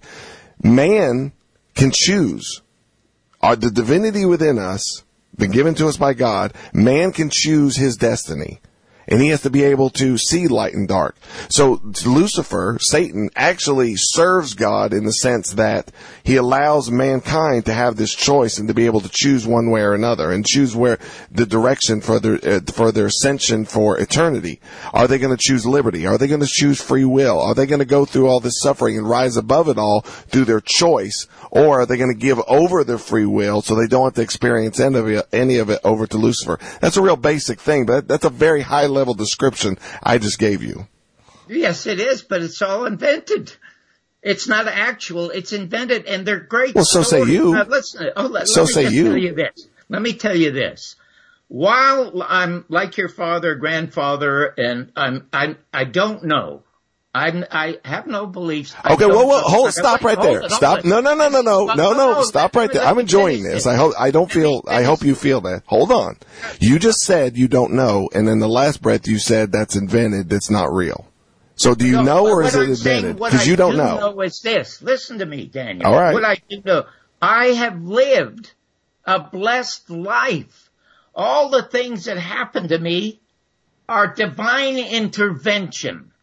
Man can choose. Are the divinity within us been given to us by God? Man can choose his destiny. And he has to be able to see light and dark. So Lucifer, Satan, actually serves God in the sense that he allows mankind to have this choice and to be able to choose one way or another and choose where the direction for their, uh, for their ascension for eternity. Are they going to choose liberty? Are they going to choose free will? Are they going to go through all this suffering and rise above it all through their choice? Or are they going to give over their free will so they don't have to experience any of it, any of it over to Lucifer? That's a real basic thing, but that's a very high level description I just gave you. Yes, it is, but it's all invented. It's not actual. It's invented, and they're great. Well, so say stories. you. Now, listen, oh, let, So let me say just you. Tell you this. Let me tell you this. While I'm like your father, grandfather, and I'm, I'm, I don't know. I'm, I have no beliefs. I Okay, don't whoa, whoa, know. hold, Wait, stop right hold there. it, hold Stop. it. No, no, no, no, no, Well, no, no, stop let- right there. let I'm me enjoying finish this. I hope, I don't Let me feel, I finish. hope you feel that. Hold on. You just said you don't know, and in the last breath you said that's invented, that's not real. So do you No, know, but or what is it I'm saying- invented? what Because I you don't do know. know is this. Listen to me, Daniel. All right. What I do know, I have lived a blessed life. All the things that happen to me are divine intervention.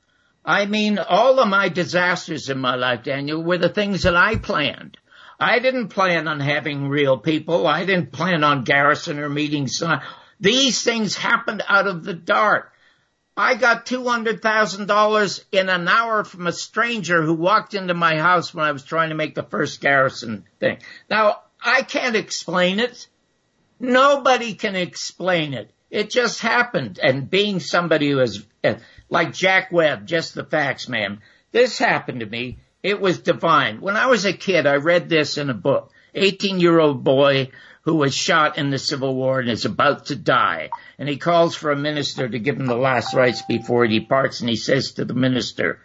I mean, all of my disasters in my life, Daniel, were the things that I planned. I didn't plan on having real people. I didn't plan on Garrison or meeting someone. These things happened out of the dark. I got two hundred thousand dollars in an hour from a stranger who walked into my house when I was trying to make the first Garrison thing. Now, I can't explain it. Nobody can explain it. It just happened. And being somebody who is uh, like Jack Webb, just the facts, man, this happened to me. It was divine. When I was a kid, I read this in a book. eighteen-year-old boy who was shot in the Civil War and is about to die. And he calls for a minister to give him the last rites before he departs. And he says to the minister,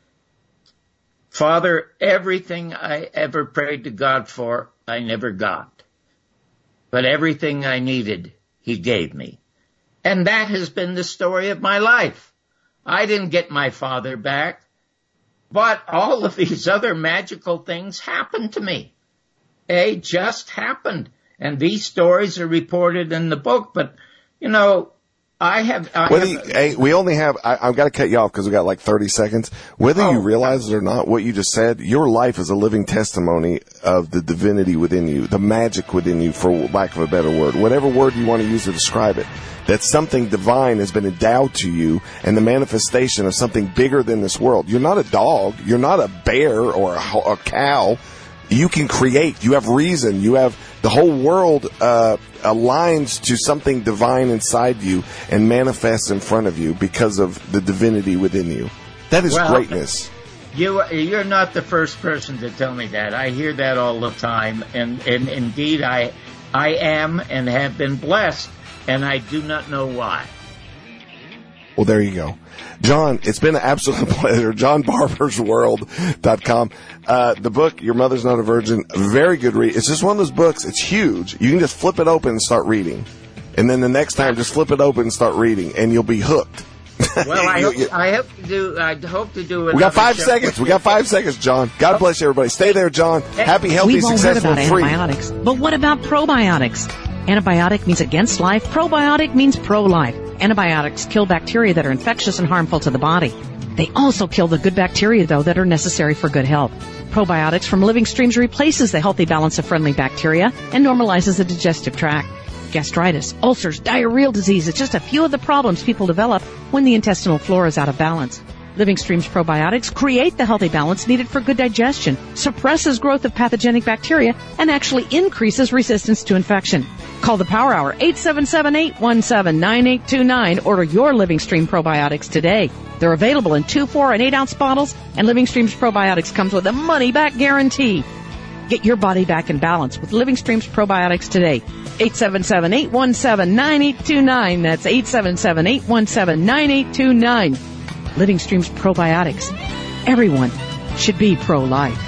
Father, everything I ever prayed to God for, I never got. But everything I needed, he gave me. And that has been the story of my life. I didn't get my father back, but all of these other magical things happened to me. They just happened. And these stories are reported in the book, but, you know, I have... I Whether have you, hey, we only have... I, I've got to cut you off because we got like thirty seconds. Whether oh, you realize it or not, what you just said, your life is a living testimony of the divinity within you, the magic within you, for lack of a better word. Whatever word you want to use to describe it. That something divine has been endowed to you and the manifestation of something bigger than this world. You're not a dog. You're not a bear or a, a cow. You can create. You have reason. You have the whole world uh, aligns to something divine inside you and manifests in front of you because of the divinity within you. That is well, greatness. You, you're not the first person to tell me that. I hear that all the time, and, and indeed I, I am and have been blessed, and I do not know why. Well, there you go. John, it's been an absolute pleasure. John Barber's World dot com. Uh, the book, Your Mother's Not a Virgin, very good read. It's just one of those books. It's huge. You can just flip it open and start reading. And then the next time, just flip it open and start reading, and you'll be hooked. Well, I you, hope, you, I hope to do, I hope to do it. We got five seconds. We got five seconds, John. God bless everybody. Stay there, John. Happy, healthy, We've all heard successful, about free. antibiotics, but what about probiotics? Antibiotic means against life. Probiotic means pro-life. Antibiotics kill bacteria that are infectious and harmful to the body. They also kill the good bacteria, though, that are necessary for good health. Probiotics from Living Streams replaces the healthy balance of friendly bacteria and normalizes the digestive tract. Gastritis, ulcers, diarrheal disease, it's just a few of the problems people develop when the intestinal flora is out of balance. Living Streams probiotics create the healthy balance needed for good digestion, suppresses growth of pathogenic bacteria, and actually increases resistance to infection. Call the Power Hour, eight seven seven, eight one seven, nine eight two nine. Order your Living Stream probiotics today. They're available in two, four, and eight ounce bottles, and Living Streams probiotics comes with a money-back guarantee. Get your body back in balance with Living Streams probiotics today. eight seven seven, eight one seven, nine eight two nine. That's eight seven seven, eight one seven, nine eight two nine. Living Streams probiotics. Everyone should be pro-life.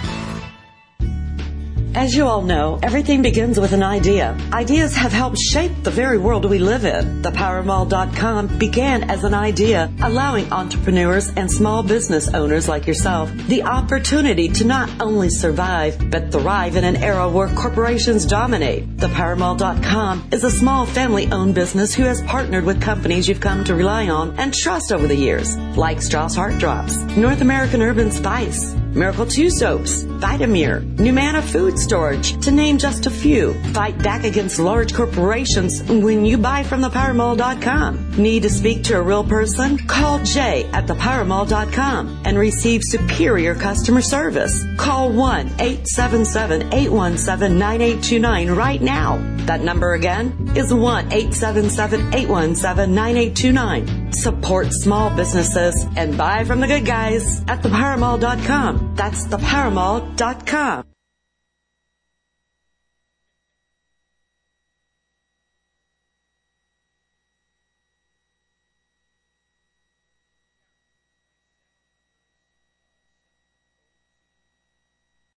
As you all know, everything begins with an idea. Ideas have helped shape the very world we live in. The power mall dot com began as an idea, allowing entrepreneurs and small business owners like yourself the opportunity to not only survive, but thrive in an era where corporations dominate. The power mall dot com is a small family-owned business who has partnered with companies you've come to rely on and trust over the years, like Strauss Heart Drops, North American Urban Spice, Miracle two Soaps, Vitamir, Numana Food Storage, to name just a few. Fight back against large corporations when you buy from the power mall dot com. Need to speak to a real person? Call Jay at the power mall dot com and receive superior customer service. Call one eight seven seven, eight one seven, nine eight two nine right now. That number again is one eight seven seven, eight one seven, nine eight two nine. Support small businesses and buy from the good guys at the power mall dot com. That's the power mall dot com.